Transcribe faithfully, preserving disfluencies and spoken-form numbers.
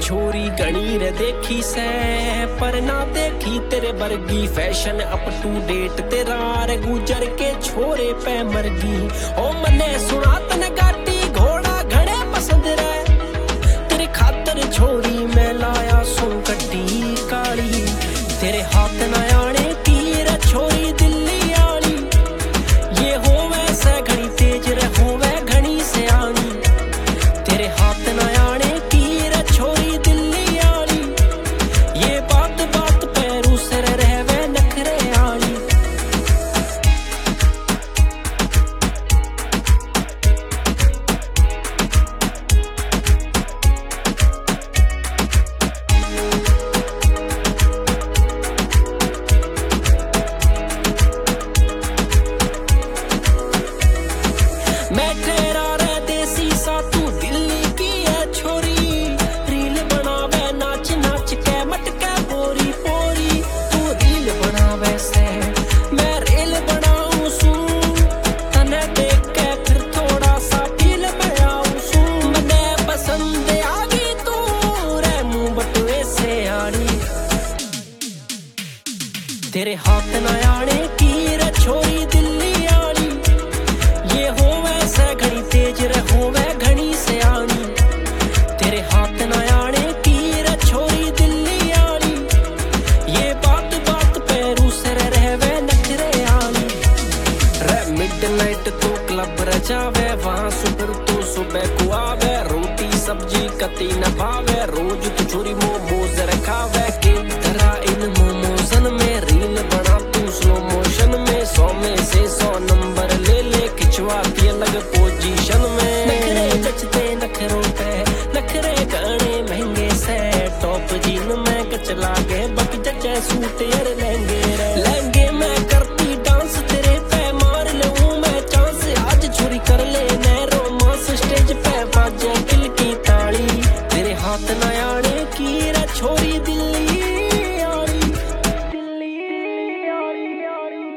छोरी गणी रे देखी से पर ना देखी तेरे वर्गी फैशन अप टू डेट तेरा रे गुजर के छोरे पे मरगी। ओ मने सुना तने गाटी घोड़ा घड़े पसंद रे तेरे खातर छोरी मैं लाया सो गड्डी काली तेरे हाथ न आने की रे छोरी दिल्ली आली। ये हो वैसे घड़ी तेज रे हो वै घनी से आनी तेरे हाथ न आने की रे छोरी दिल्ली आली। ये बात बात पैरू से रह वै नखरे आली। मैं तेरा रे देसी सा तू दिल्ली की है छोरी रील बनावे नाच नाच के मटके पोरी पोरी तू रील बनावे से मैं रील बनाऊं सू तने देख के फिर थोड़ा सा फील में आऊं सू। मने पसंद आ गई तू रे मुंह बटुए से आड़ी तेरे हाथ न आने की रे छोरी दिल्ली आली। ये हो वैसे घड़ी तेज रे हो वै घनी से आनी तेरे हाथ न आने की रे छोरी दिल्ली आली। ये बात बात पैरू से रह वै नखरे आली। रे मिडनाइट तो क्लब रचावे वहां सुपर तो सुबह को आवे रोटी सब्जी कती न भावे रोज तू छोरी मोमोज रखावे के तरह इन मोमोजन में रील बना तू स्लो मोशन में सौ में से सौ नंबर ले ले खिंचवाती अलग पोजीशन में। नखरे बचते नखरों पे नखरे गाने महंगे से टॉप जीन में कच लागे बाकी जचे सूट यार लहंगे रे लहंगे में करती डांस तेरे पे मार लूं मैं चांस आज छोरी कर ले मैं रोमांस स्टेज पे बाजे दिल की ताली तेरे हाथ न आने की रे छोरी दिल